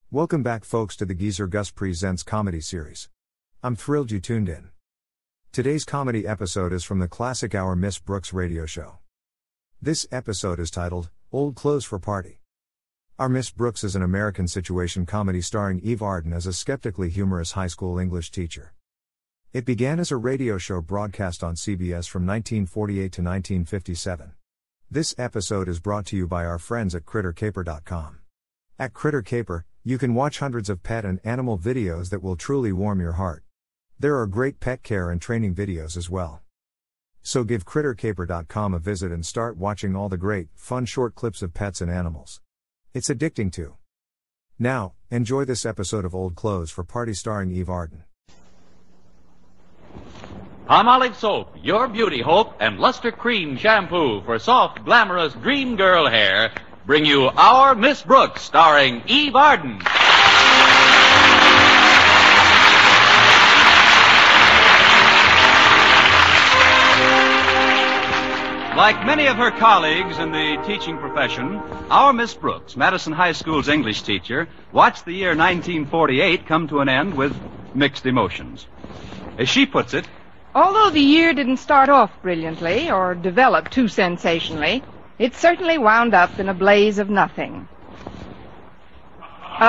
Welcome back, folks, to the Geezer Gus Presents comedy series. I'm thrilled you tuned in. Today's comedy episode is from the classic Our Miss Brooks radio show. This episode is titled, Old Clothes for Party. Our Miss Brooks is an American situation comedy starring Eve Arden as a skeptically humorous high school English teacher. It began as a radio show broadcast on CBS from 1948 to 1957. This episode is brought to you by our friends at CritterCaper.com. At Critter Caper, you can watch hundreds of pet and animal videos that will truly warm your heart. There are great pet care and training videos as well. So give CritterCaper.com a visit and start watching all the great, fun short clips of pets and animals. It's addicting too. Now, enjoy this episode of Old Clothes for Party starring Eve Arden. Palmolive Soap, your beauty hope, and Luster Cream Shampoo for soft, glamorous dream girl hair bring you Our Miss Brooks, starring Eve Arden. Like many of her colleagues in the teaching profession, our Miss Brooks, Madison High School's English teacher, watched the year 1948 come to an end with mixed emotions. As she puts it, although the year didn't start off brilliantly or develop too sensationally, it certainly wound up in a blaze of nothing. Of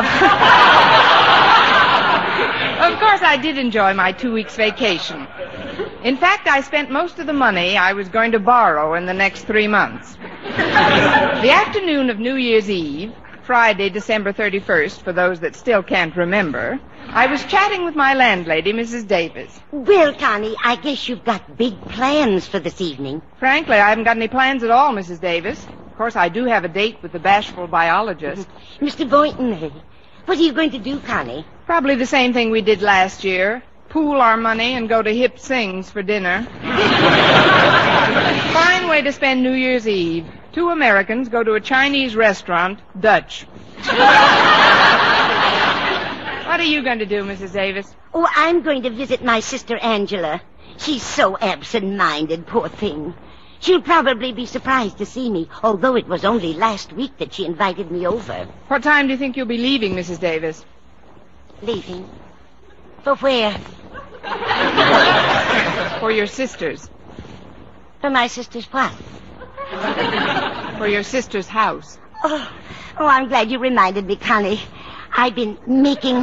course, I did enjoy my 2 weeks vacation. In fact, I spent most of the money I was going to borrow in the next 3 months. The afternoon of New Year's Eve, Friday, December 31st, for those that still can't remember, I was chatting with my landlady, Mrs. Davis. Well, Connie, I guess you've got big plans for this evening. Frankly, I haven't got any plans at all, Mrs. Davis. Of course, I do have a date with the bashful biologist. Mr. Boynton, what are you going to do, Connie? Probably the same thing we did last year. Pool our money and go to Hip Sings for dinner. Fine way to spend New Year's Eve. 2 Americans go to a Chinese restaurant, Dutch. What are you going to do, Mrs. Davis? Oh, I'm going to visit my sister Angela. She's so absent-minded, poor thing. She'll probably be surprised to see me, although it was only last week that she invited me over. What time do you think you'll be leaving, Mrs. Davis? Leaving? For where? For your sisters. For my sister's what? For your sister's house. Oh, I'm glad you reminded me, Connie. I've been making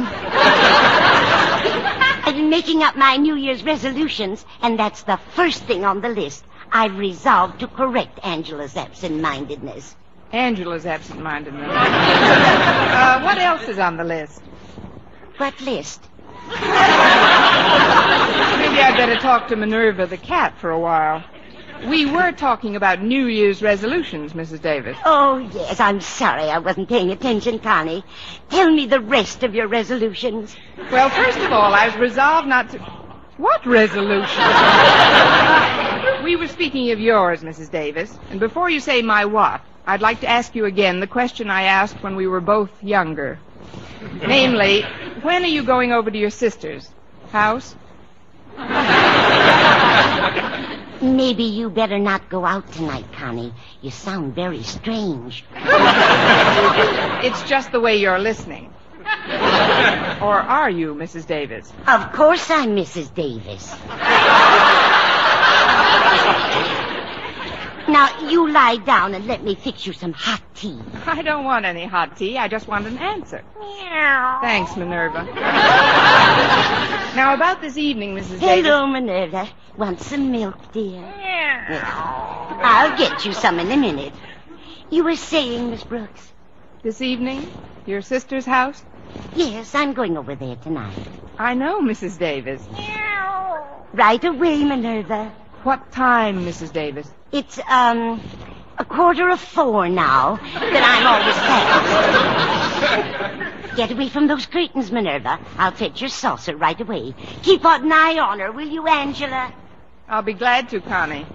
up my New Year's resolutions, and that's the first thing on the list. I've resolved to correct Angela's absent-mindedness. Angela's absent-mindedness. What else is on the list? What list? Maybe I'd better talk to Minerva the cat for a while. We were talking about New Year's resolutions, Mrs. Davis. Oh, yes, I'm sorry I wasn't paying attention, Connie. Tell me the rest of your resolutions. Well, first of all, I was resolved not to... What resolution? We were speaking of yours, Mrs. Davis. And before you say my what, I'd like to ask you again the question I asked when we were both younger. Namely, when are you going over to your sister's house? Maybe you better not go out tonight, Connie. You sound very strange. It's just the way you're listening. Or are you, Mrs. Davis? Of course I'm Mrs. Davis. Now, you lie down and let me fix you some hot tea. I don't want any hot tea. I just want an answer. Meow. Thanks, Minerva. Now, about this evening, Mrs. Davis... Hello, Minerva. Want some milk, dear? Meow. I'll get you some in a minute. You were saying, Miss Brooks? This evening? Your sister's house? Yes, I'm going over there tonight. I know, Mrs. Davis. Right away, Minerva. What time, Mrs. Davis? It's, 3:45 now, but I'm always fast. Get away from those curtains, Minerva. I'll fetch your saucer right away. Keep an eye on her, will you, Angela? I'll be glad to, Connie.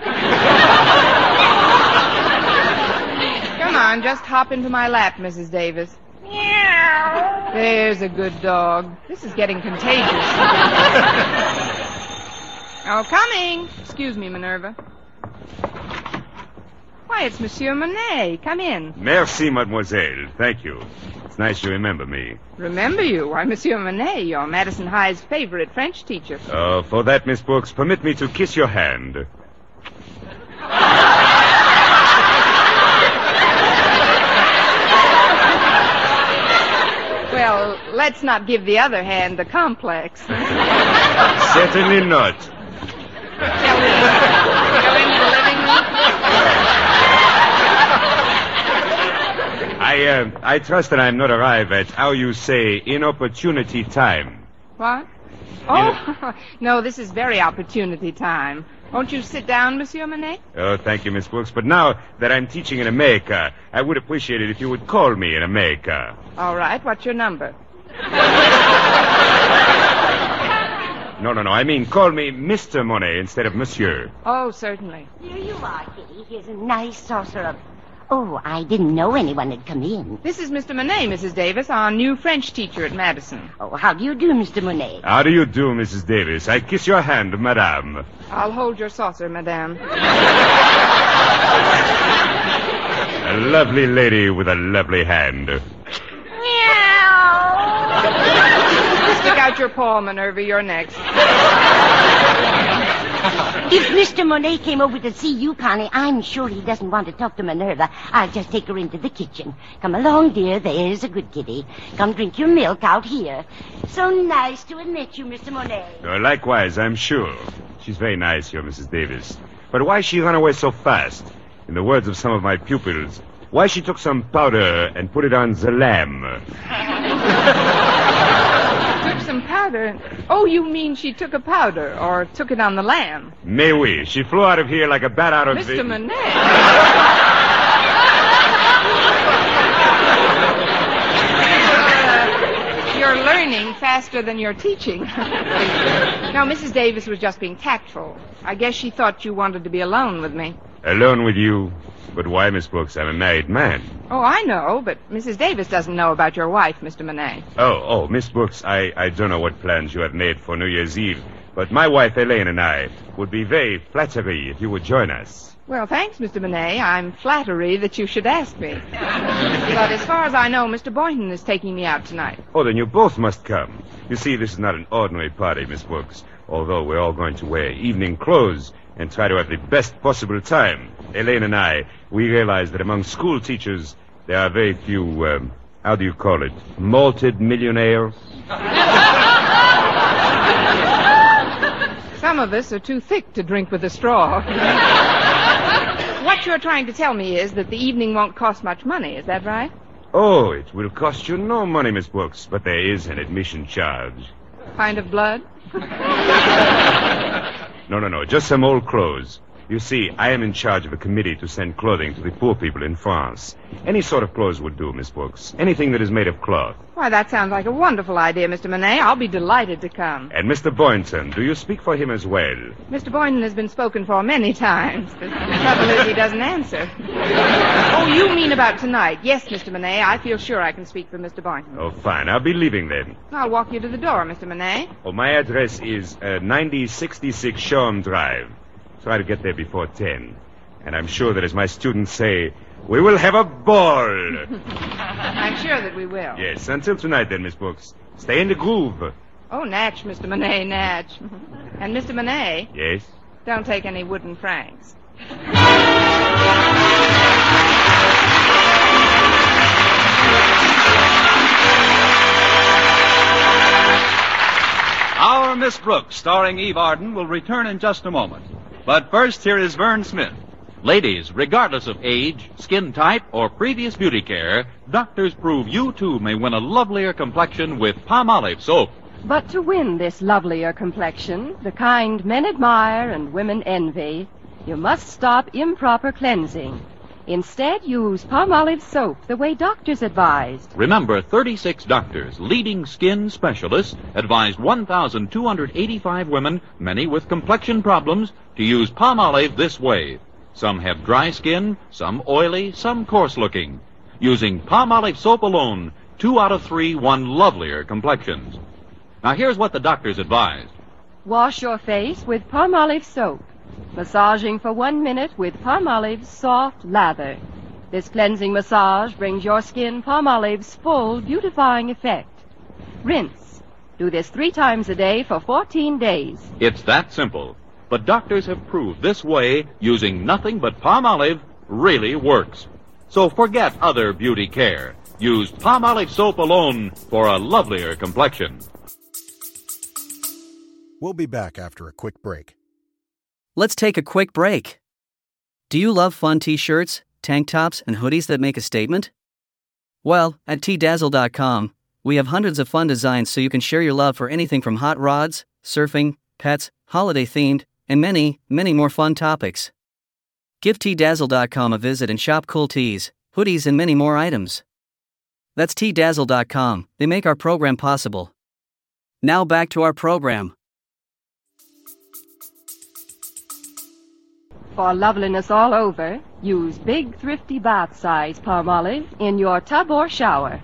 Come on, just hop into my lap, Mrs. Davis. Meow. There's a good dog. This is getting contagious. Oh, coming. Excuse me, Minerva. Why, it's Monsieur Monet. Come in. Merci, mademoiselle. Thank you. nice you remember me. Remember you? Why, Monsieur Monet, you're Madison High's favorite French teacher. For that, Miss Brooks, permit me to kiss your hand. Well, let's not give the other hand the complex. Certainly not. Shall we go into the living room? I trust that I'm not arrived at, how you say, inopportunity time. What? Oh, no, this is very opportunity time. Won't you sit down, Monsieur Monet? Oh, thank you, Miss Brooks. But now that I'm teaching in America, I would appreciate it if you would call me in America. All right, what's your number? No. I mean, call me Mr. Monet instead of Monsieur. Oh, certainly. Here you are, Kitty. Here's a nice saucer of... Oh, I didn't know anyone had come in. This is Mr. Monet, Mrs. Davis, our new French teacher at Madison. Oh, how do you do, Mr. Monet? How do you do, Mrs. Davis? I kiss your hand, madame. I'll hold your saucer, madame. A lovely lady with a lovely hand. Stick out your paw, Minerva. You're next. If Mr. Monet came over to see you, Connie, I'm sure he doesn't want to talk to Minerva. I'll just take her into the kitchen. Come along, dear. There's a good kitty. Come drink your milk out here. So nice to have met you, Mr. Monet. Likewise, I'm sure. She's very nice, your Mrs. Davis. But why she run away so fast? In the words of some of my pupils, why she took some powder and put it on the lamb? Took some powder? Oh, you mean she took a powder or took it on the lamb? Mais oui. She flew out of here like a bat out of Mr. Monet. You're learning faster than you're teaching. No, Mrs. Davis was just being tactful. I guess she thought you wanted to be alone with me. Alone with you? But why, Miss Brooks? I'm a married man. Oh, I know, but Mrs. Davis doesn't know about your wife, Mr. Monet. Oh, Miss Brooks, I don't know what plans you have made for New Year's Eve, but my wife, Elaine, and I would be very flattery if you would join us. Well, thanks, Mr. Monet. I'm flattery that you should ask me. But as far as I know, Mr. Boynton is taking me out tonight. Oh, then you both must come. You see, this is not an ordinary party, Miss Brooks, although we're all going to wear evening clothes and try to have the best possible time. Elaine and I, we realize that among school teachers, there are very few, how do you call it, malted millionaires? Some of us are too thick to drink with a straw. What you're trying to tell me is that the evening won't cost much money, is that right? Oh, it will cost you no money, Miss Brooks, but there is an admission charge. Pint of blood? No, just some old clothes. You see, I am in charge of a committee to send clothing to the poor people in France. Any sort of clothes would do, Miss Brooks. Anything that is made of cloth. Why, that sounds like a wonderful idea, Mr. Monet. I'll be delighted to come. And Mr. Boynton, do you speak for him as well? Mr. Boynton has been spoken for many times. The trouble is he doesn't answer. Oh, you mean about tonight. Yes, Mr. Monet, I feel sure I can speak for Mr. Boynton. Oh, fine. I'll be leaving then. I'll walk you to the door, Mr. Monet. Oh, my address is 9066 Shoreham Drive. Try to get there before 10. And I'm sure that as my students say, we will have a ball. I'm sure that we will. Yes, until tonight then, Miss Brooks. Stay in the groove. Oh, Natch, Mr. Monet, Natch. And Mr. Monet, Yes? don't take any wooden francs. Our Miss Brooks, starring Eve Arden, will return in just a moment. But first, here is Vern Smith. Ladies, regardless of age, skin type, or previous beauty care, doctors prove you too may win a lovelier complexion with Palmolive soap. But to win this lovelier complexion, the kind men admire and women envy, you must stop improper cleansing. Instead, use Palmolive soap the way doctors advised. Remember, 36 doctors, leading skin specialists, advised 1,285 women, many with complexion problems, to use Palmolive this way. Some have dry skin, some oily, some coarse-looking. Using Palmolive soap alone, 2 out of 3 won lovelier complexions. Now, here's what the doctors advised. Wash your face with Palmolive soap. Massaging for 1 minute with Palmolive soft lather. This cleansing massage brings your skin Palmolive's full beautifying effect. Rinse. Do this 3 times a day for 14 days. It's that simple. But doctors have proved this way, using nothing but Palmolive, really works. So forget other beauty care. Use Palmolive soap alone for a lovelier complexion. We'll be back after a quick break. Let's take a quick break. Do you love fun t-shirts, tank tops, and hoodies that make a statement? Well, at tdazzle.com, we have hundreds of fun designs so you can share your love for anything from hot rods, surfing, pets, holiday-themed, and many, many more fun topics. Give tdazzle.com a visit and shop cool tees, hoodies, and many more items. That's tdazzle.com. They make our program possible. Now back to our program. For loveliness all over, use big, thrifty bath-size Palmolive in your tub or shower.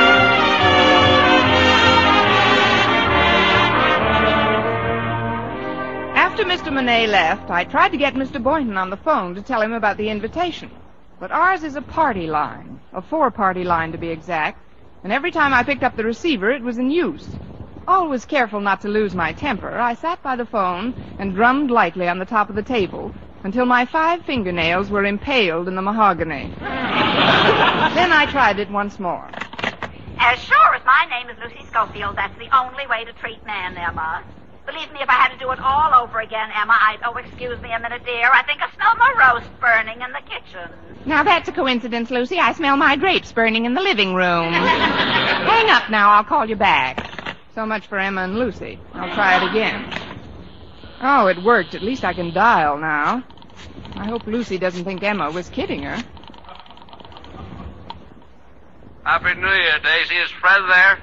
After Mr. Monet left, I tried to get Mr. Boynton on the phone to tell him about the invitation. But ours is a party line, a 4-party line to be exact, and every time I picked up the receiver, it was in use. Always careful not to lose my temper, I sat by the phone and drummed lightly on the top of the table until my 5 fingernails were impaled in the mahogany. Then I tried it once more. As sure as my name is Lucy Schofield, that's the only way to treat men, Emma. Believe me, if I had to do it all over again, Emma, Oh, excuse me a minute, dear. I think I smell my roast burning in the kitchen. Now, that's a coincidence, Lucy. I smell my drapes burning in the living room. Hang up now. I'll call you back. So much for Emma and Lucy. I'll try it again. Oh, it worked. At least I can dial now. I hope Lucy doesn't think Emma was kidding her. Happy New Year, Daisy. Is Fred there?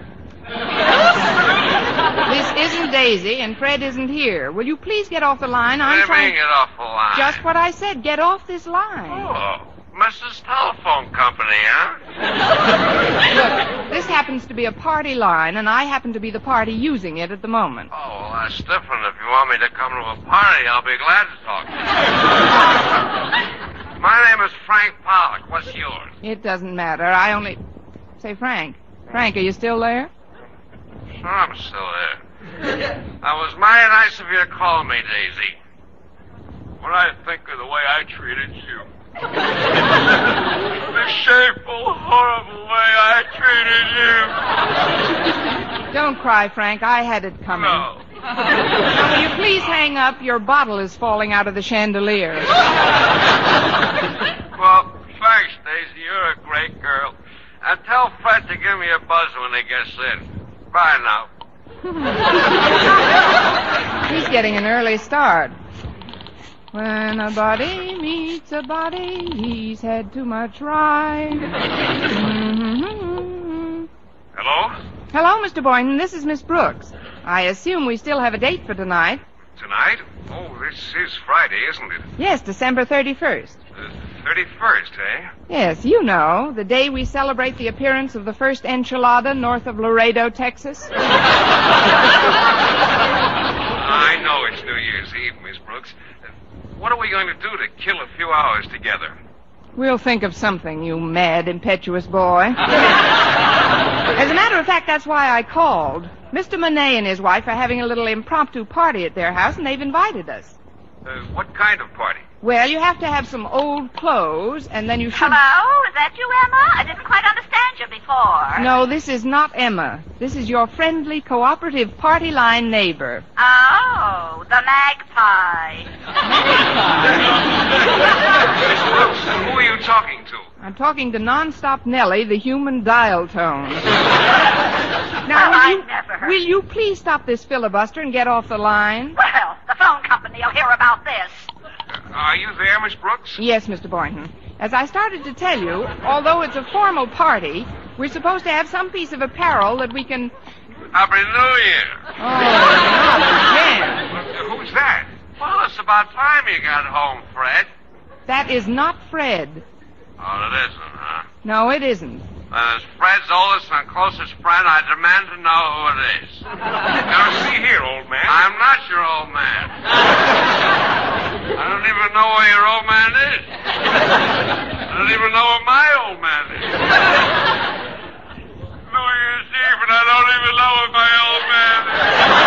This isn't Daisy, and Fred isn't here. Will you please get off the line? What do you mean, get off the line? Just what I said. Get off this line. Oh, Mrs. Telephone Company, huh? Look, this happens to be a party line, and I happen to be the party using it at the moment. Oh, well, that's different. If you want me to come to a party, I'll be glad to talk to you. My name is Frank Pollock. What's yours? It doesn't matter. I only... Say, Frank. Frank, are you still there? Sure, I'm still there. That was mighty nice of you to call me, Daisy. What do I think of the way I treated you? The shameful, horrible way I treated you. Don't cry, Frank. I had it coming. No. Now, will you please hang up? Your bottle is falling out of the chandelier. Well, thanks, Daisy. You're a great girl. And tell Fred to give me a buzz when he gets in. Bye now. He's getting an early start. When a body meets a body, he's had too much ride. Mm-hmm. Hello? Hello, Mr. Boynton. This is Miss Brooks. I assume we still have a date for tonight. Tonight? Oh, this is Friday, isn't it? Yes, December 31st. 31st, eh? Yes, you know, the day we celebrate the appearance of the first enchilada north of Laredo, Texas. I know it's New Year's Eve, Miss Brooks. What are we going to do to kill a few hours together? We'll think of something, you mad, impetuous boy. As a matter of fact, that's why I called. Mr. Monet and his wife are having a little impromptu party at their house, and they've invited us. What kind of party? Well, you have to have some old clothes, and then you should... Hello? Is that you, Emma? I didn't quite understand you before. No, this is not Emma. This is your friendly, cooperative party line neighbor. Oh, the magpie. Miss Brooks, who are you talking to? I'm talking to Nonstop Nellie, the human dial tone. Now, will you please stop this filibuster and get off the line? Well, the phone company will hear about this. Are you there, Miss Brooks? Yes, Mr. Boynton. As I started to tell you, although it's a formal party, we're supposed to have some piece of apparel that we can... Happy New Year. Oh, not again. Who's that? Well, it's about time you got home, Fred. That is not Fred. Oh, it isn't, huh? No, it isn't. As Fred's oldest and closest friend, I demand to know who it is. Now, see here, old man. I'm not your old man. I don't even know where your old man is. I don't even know where my old man is. New Year's Eve, and I don't even know where my old man is.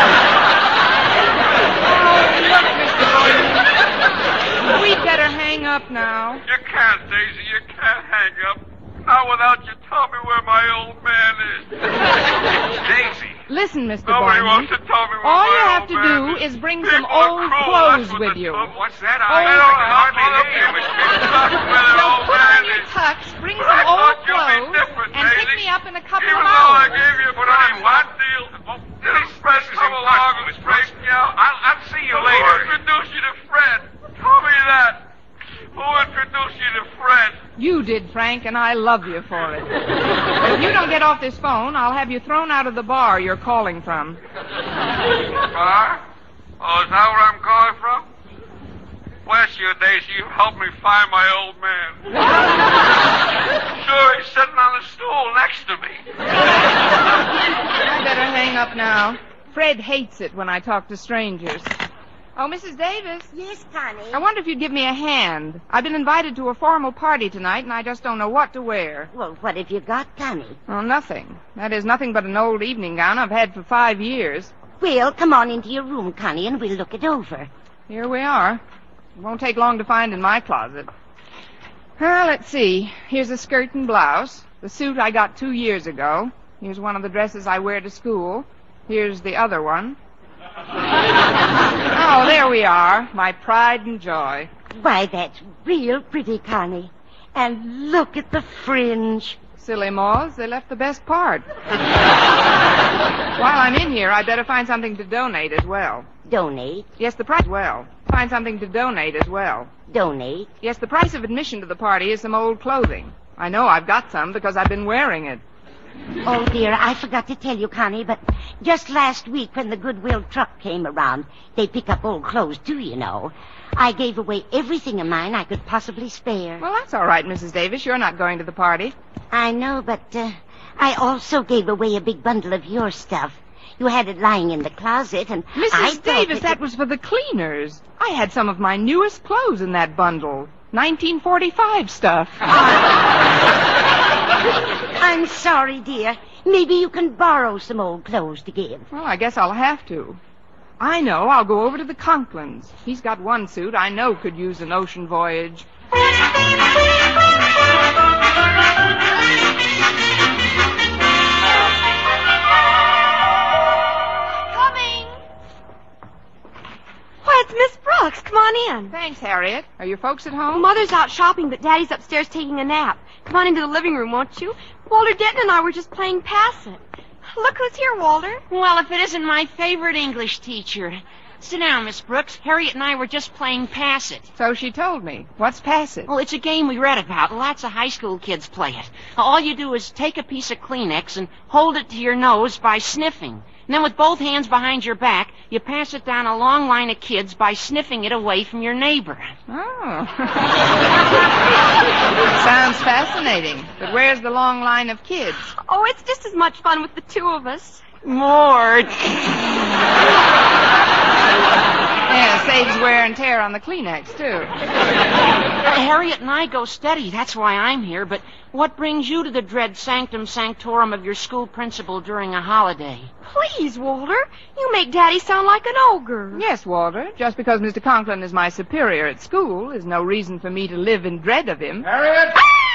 Oh, look, Mr. Boynton. We'd better hang up now. You can't, Daisy. You can't hang up. Not without you telling me where my old man is. Daisy. Listen, Mr. Nobody Boynton. wants to tell me where All my you have old to man do is. is bring People some are old cruel. clothes That's what with the you. trouble- What's that? Oh, I can hardly hear you, Miss Just put on your tux, bring But some I old thought you'd be clothes, different, and pick Daisy. me up in a couple Even of though I hours. gave you a pretty hot deal, this press come along and break me out. I'll see you later. Who introduced you to Fred? Tell me that. Who introduced you to Fred? You did, Frank, and I love you for it. But if you don't get off this phone, I'll have you thrown out of the bar you're calling from. Bar? Oh, is that where I'm calling from? Bless you, Daisy. You helped me find my old man. Sure, he's sitting on the stool next to me. I better hang up now. Fred hates it when I talk to strangers. Oh, Mrs. Davis. Yes, Connie. I wonder if you'd give me a hand. I've been invited to a formal party tonight, and I just don't know what to wear. Well, what have you got, Connie? Oh, nothing. That is nothing but an old evening gown I've had for 5 years. Well, come on into your room, Connie, and we'll look it over. Here we are. It won't take long to find in my closet. Well, let's see. Here's a skirt and blouse. The suit I got 2 years ago. Here's one of the dresses I wear to school. Here's the other one. Oh, there we are. My pride and joy. Why, that's real pretty, Connie. And look at the fringe. Silly moths, they left the best part. While I'm in here, I'd better find something to donate as well. Donate? Yes, the price as well. Find something to donate as well. Donate? Yes, the price of admission to the party is some old clothing. I know I've got some because I've been wearing it. Oh, dear, I forgot to tell you, Connie, but just last week when the Goodwill truck came around, they pick up old clothes, too, you know. I gave away everything of mine I could possibly spare. Well, that's all right, Mrs. Davis. You're not going to the party. I know, but I also gave away a big bundle of your stuff. You had it lying in the closet, and Mrs. Davis, that was for the cleaners. I had some of my newest clothes in that bundle. 1945 stuff. I'm sorry, dear. Maybe you can borrow some old clothes to give. Well, I guess I'll have to. I know. I'll go over to the Conklins. He's got one suit I know could use an ocean voyage. Coming. Why, it's Miss Brooks. Come on in. Thanks, Harriet. Are your folks at home? Mother's out shopping, but Daddy's upstairs taking a nap. Come on into the living room, won't you? Walter Denton and I were just playing Pass It. Look who's here, Walter. Well, if it isn't my favorite English teacher. Sit down, Miss Brooks. Harriet and I were just playing Pass It. So she told me. What's Pass It? Oh, it's a game we read about. Lots of high school kids play it. All you do is take a piece of Kleenex and hold it to your nose by sniffing. And then with both hands behind your back, you pass it down a long line of kids by sniffing it away from your neighbor. Oh. Sounds fascinating. But where's the long line of kids? Oh, it's just as much fun with the two of us. More. Yeah, saves wear and tear on the Kleenex, too. Harriet and I go steady. That's why I'm here. But what brings you to the dread sanctum sanctorum of your school principal during a holiday? Please, Walter. You make Daddy sound like an ogre. Yes, Walter. Just because Mr. Conklin is my superior at school is no reason for me to live in dread of him. Harriet!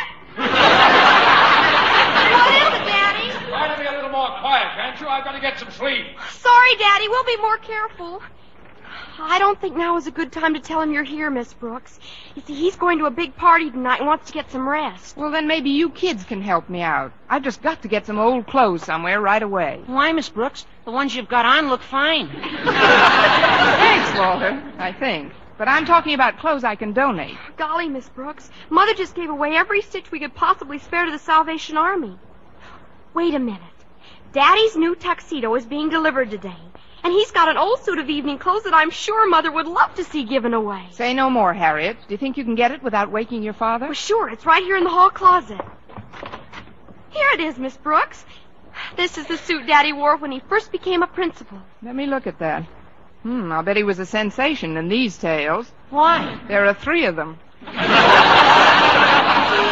What is it, Daddy? Try to be a little more quiet, can't you? I've got to get some sleep. Sorry, Daddy. We'll be more careful. I don't think now is a good time to tell him you're here, Miss Brooks. You see, he's going to a big party tonight and wants to get some rest. Well, then maybe you kids can help me out. I've just got to get some old clothes somewhere right away. Why, Miss Brooks? The ones you've got on look fine. Thanks, Walter, I think. But I'm talking about clothes I can donate. Golly, Miss Brooks. Mother just gave away every stitch we could possibly spare to the Salvation Army. Wait a minute. Daddy's new tuxedo is being delivered today. And he's got an old suit of evening clothes that I'm sure Mother would love to see given away. Say no more, Harriet. Do you think you can get it without waking your father? Well, sure. It's right here in the hall closet. Here it is, Miss Brooks. This is the suit Daddy wore when he first became a principal. Let me look at that. I'll bet he was a sensation in these tales. Why? There are 3 of them.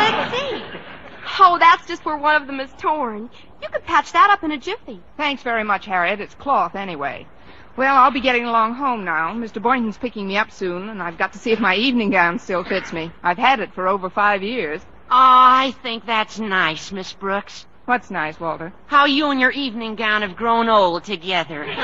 Oh, that's just where one of them is torn. You could patch that up in a jiffy. Thanks very much, Harriet. It's cloth anyway. Well, I'll be getting along home now. Mr. Boynton's picking me up soon, and I've got to see if my evening gown still fits me. I've had it for over 5 years. Oh, I think that's nice, Miss Brooks. What's nice, Walter? How you and your evening gown have grown old together. Oh,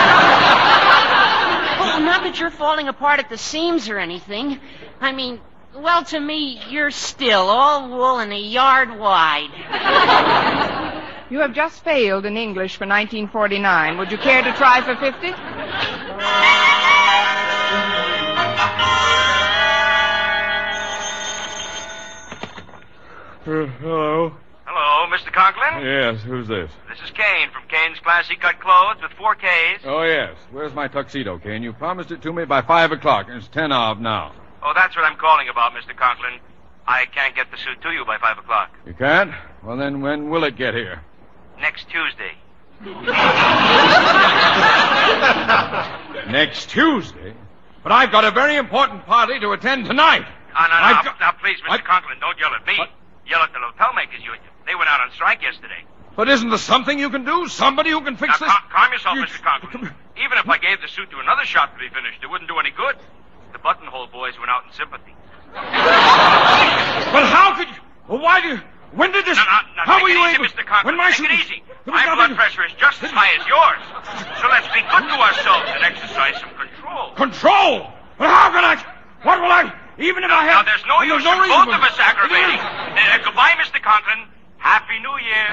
not that you're falling apart at the seams or anything. I mean, well, to me, you're still all wool and a yard wide. You have just failed in English for 1949. Would you care to try for 50? Hello? Hello, Mr. Conklin? Yes, who's this? This is Kane from Kane's Classy Cut Clothes with 4 Ks. Oh, yes. Where's my tuxedo, Kane? You promised it to me by 5 o'clock, and it's 10 of now. Oh, that's what I'm calling about, Mr. Conklin. I can't get the suit to you by 5 o'clock. You can't? Well, then when will it get here? Next Tuesday. Next Tuesday? But I've got a very important party to attend tonight. Now, please, Mr. Conklin, don't yell at me. Yell at the hotel makers. They went out on strike yesterday. But isn't there something you can do? Somebody who can fix this? Calm yourself, Mr. Conklin. Even if I gave the suit to another shop to be finished, it wouldn't do any good. The buttonhole boys went out in sympathy. But how could you... Well, why do you... When did this... How were you able... Mr. Conklin, take it easy. My blood pressure is just as high as yours. So let's be good to ourselves and exercise some control. Control? But how can I... What will I... Even if I have... Now, there's no use in both of us aggravating. Goodbye, Mr. Conklin. Happy New Year.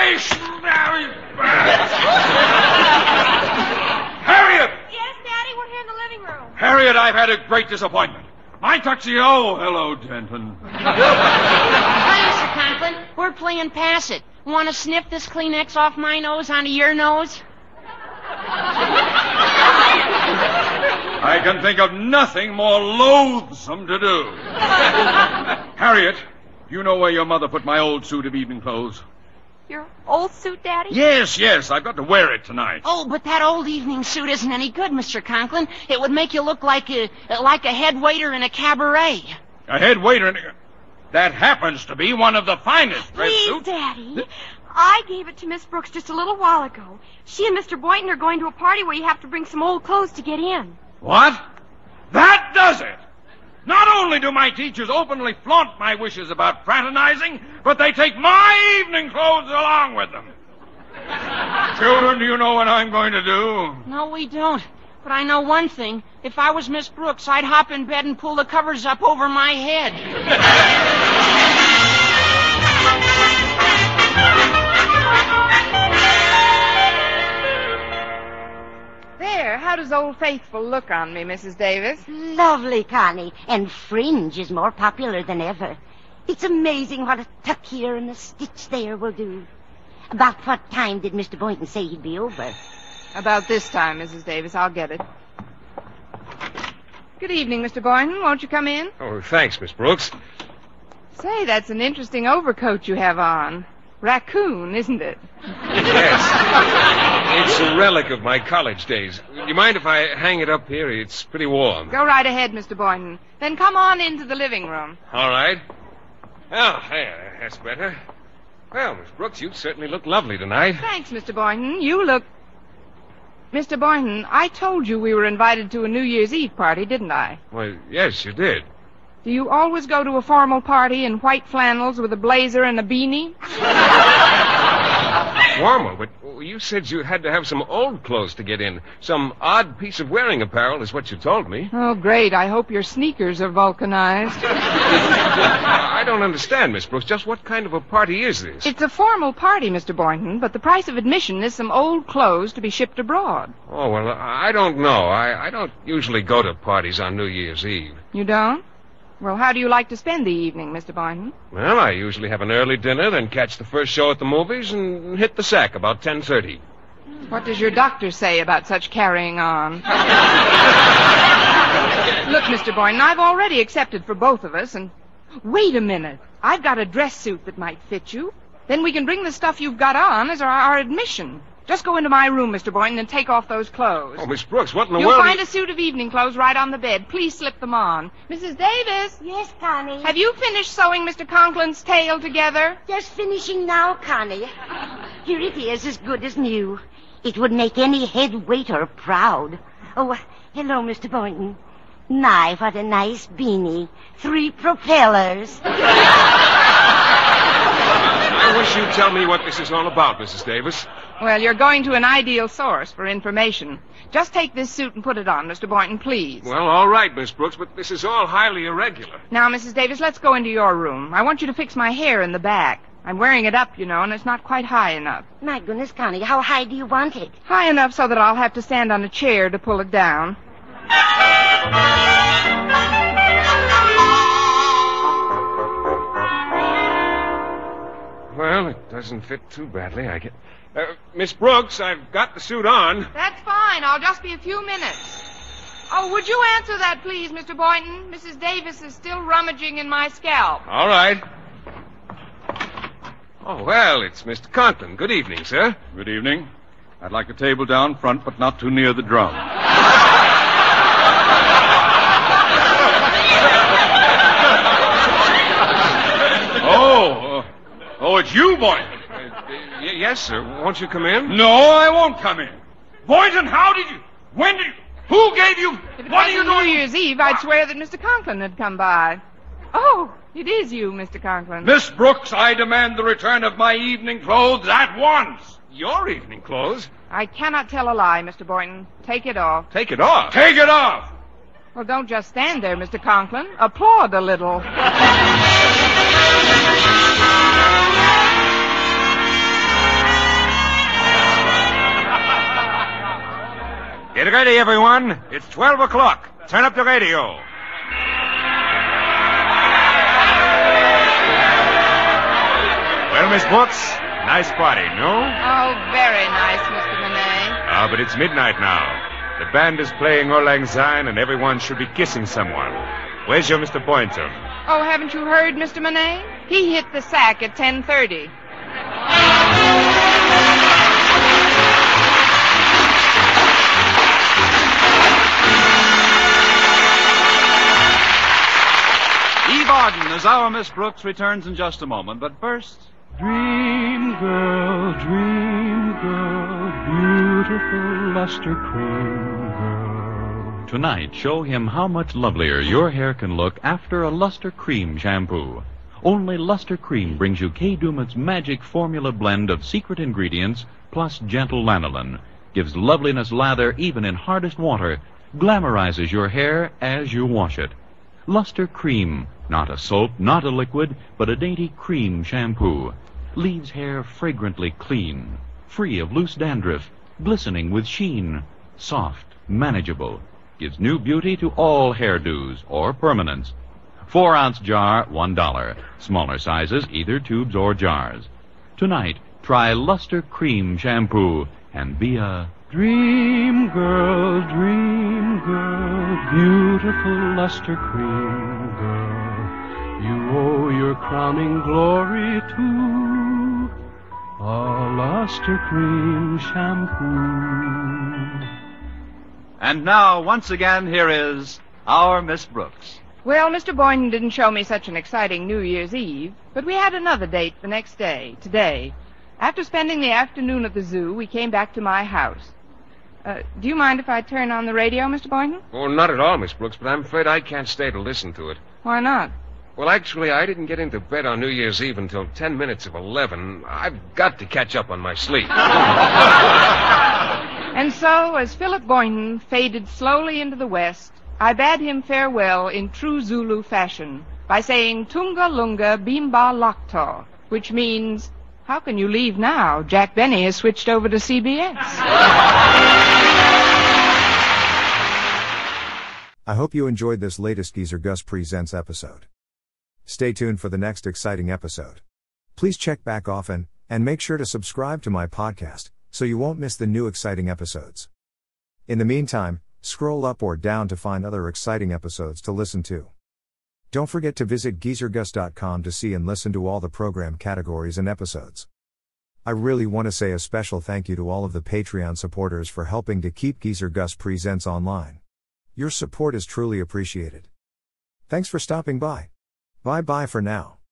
Harriet! Yes, Daddy, we're here in the living room. Harriet, I've had a great disappointment. My tuxedo... Oh, hello, Denton. Hi, Mr. Conklin. We're playing Pass It. Want to sniff this Kleenex off my nose onto your nose? I can think of nothing more loathsome to do. Harriet, you know where your mother put my old suit of evening clothes? Your old suit, Daddy? Yes. I've got to wear it tonight. Oh, but that old evening suit isn't any good, Mr. Conklin. It would make you look like a head waiter in a cabaret. A head waiter in a... That happens to be one of the finest dress Please, suits. Daddy. I gave it to Miss Brooks just a little while ago. She and Mr. Boynton are going to a party where you have to bring some old clothes to get in. What? That does it! Not only do my teachers openly flaunt my wishes about fraternizing, but they take my evening clothes along with them. Children, do you know what I'm going to do? No, we don't. But I know one thing. If I was Miss Brooks, I'd hop in bed and pull the covers up over my head. There, how does Old Faithful look on me, Mrs. Davis? Lovely, Connie. And fringe is more popular than ever. It's amazing what a tuck here and a stitch there will do. About what time did Mr. Boynton say he'd be over? About this time, Mrs. Davis. I'll get it. Good evening, Mr. Boynton. Won't you come in? Oh, thanks, Miss Brooks. Say, that's an interesting overcoat you have on. Raccoon, isn't it? Yes. It's a relic of my college days. Do you mind if I hang it up here? It's pretty warm. Go right ahead, Mr. Boynton. Then come on into the living room. All right. Oh, there, that's better. Well, Miss Brooks, you certainly look lovely tonight. Thanks, Mr. Boynton. You look... Mr. Boynton, I told you we were invited to a New Year's Eve party, didn't I? Well, yes, you did. Do you always go to a formal party in white flannels with a blazer and a beanie? Formal, but you said you had to have some old clothes to get in. Some odd piece of wearing apparel is what you told me. Oh, great. I hope your sneakers are vulcanized. I don't understand, Miss Brooks. Just what kind of a party is this? It's a formal party, Mr. Boynton, but the price of admission is some old clothes to be shipped abroad. Oh, well, I don't know. I don't usually go to parties on New Year's Eve. You don't? Well, how do you like to spend the evening, Mr. Boynton? Well, I usually have an early dinner, then catch the first show at the movies and hit the sack about 10:30. What does your doctor say about such carrying on? Look, Mr. Boynton, I've already accepted for both of us, and... Wait a minute. I've got a dress suit that might fit you. Then we can bring the stuff you've got on as our admission. Just go into my room, Mr. Boynton, and take off those clothes. Oh, Miss Brooks, what in the You'll world... find a suit of evening clothes right on the bed. Please slip them on. Mrs. Davis? Yes, Connie? Have you finished sewing Mr. Conklin's tail together? Just finishing now, Connie. Here it is, as good as new. It would make any head waiter proud. Oh, hello, Mr. Boynton. My, what a nice beanie. 3 propellers. I wish you'd tell me what this is all about, Mrs. Davis. Well, you're going to an ideal source for information. Just take this suit and put it on, Mr. Boynton, please. Well, all right, Miss Brooks, but this is all highly irregular. Now, Mrs. Davis, let's go into your room. I want you to fix my hair in the back. I'm wearing it up, you know, and it's not quite high enough. My goodness, Connie, how high do you want it? High enough so that I'll have to stand on a chair to pull it down. Well, it doesn't fit too badly, I guess. Miss Brooks, I've got the suit on. That's fine. I'll just be a few minutes. Oh, would you answer that, please, Mr. Boynton? Mrs. Davis is still rummaging in my scalp. All right. Oh, well, it's Mr. Conklin. Good evening, sir. Good evening. I'd like a table down front, but not too near the drum. Oh, it's you, Boynton. Yes, sir. Won't you come in? No, I won't come in. Boynton, how did you... When did you... Who gave you... If it What are you wasn't New doing? Year's Eve, I'd swear that Mr. Conklin had come by. Oh, it is you, Mr. Conklin. Miss Brooks, I demand the return of my evening clothes at once. Your evening clothes? I cannot tell a lie, Mr. Boynton. Take it off. Take it off? Take it off! Well, don't just stand there, Mr. Conklin. Applaud a little. Get ready, everyone. It's 12 o'clock. Turn up the radio. Well, Miss Brooks, nice party, no? Oh, very nice, Mr. Monet. Ah, but it's midnight now. The band is playing Auld Lang Syne, and everyone should be kissing someone. Where's your Mr. Boynton? Oh, haven't you heard, Mr. Monet? He hit the sack at 10:30. Eve Arden as our Miss Brooks returns in just a moment, but first... Dream girl, beautiful luster cream girl. Tonight, show him how much lovelier your hair can look after a Luster Cream shampoo. Only Luster Cream brings you Kay Daumit's magic formula blend of secret ingredients plus gentle lanolin. Gives loveliness lather even in hardest water. Glamorizes your hair as you wash it. Luster Cream, not a soap, not a liquid, but a dainty cream shampoo. Leaves hair fragrantly clean, free of loose dandruff, glistening with sheen, soft, manageable. Gives new beauty to all hairdos or permanents. 4-ounce jar, $1. Smaller sizes, either tubes or jars. Tonight, try Luster Cream shampoo and be a Dream girl, beautiful luster cream girl. You owe your crowning glory to a luster cream shampoo. And now, once again, here is our Miss Brooks. Well, Mr. Boynton didn't show me such an exciting New Year's Eve, but we had another date the next day, today. After spending the afternoon at the zoo, we came back to my house. Do you mind if I turn on the radio, Mr. Boynton? Oh, not at all, Miss Brooks, but I'm afraid I can't stay to listen to it. Why not? Well, actually, I didn't get into bed on New Year's Eve until 10 minutes of 11. I've got to catch up on my sleep. And so, as Philip Boynton faded slowly into the west, I bade him farewell in true Zulu fashion by saying Tunga Lunga Bimba Lakta, which means, how can you leave now? Jack Benny has switched over to CBS. I hope you enjoyed this latest Geezer Gus Presents episode. Stay tuned for the next exciting episode. Please check back often, and make sure to subscribe to my podcast, so you won't miss the new exciting episodes. In the meantime, scroll up or down to find other exciting episodes to listen to. Don't forget to visit geezergus.com to see and listen to all the program categories and episodes. I really want to say a special thank you to all of the Patreon supporters for helping to keep Geezer Gus Presents online. Your support is truly appreciated. Thanks for stopping by. Bye-bye for now.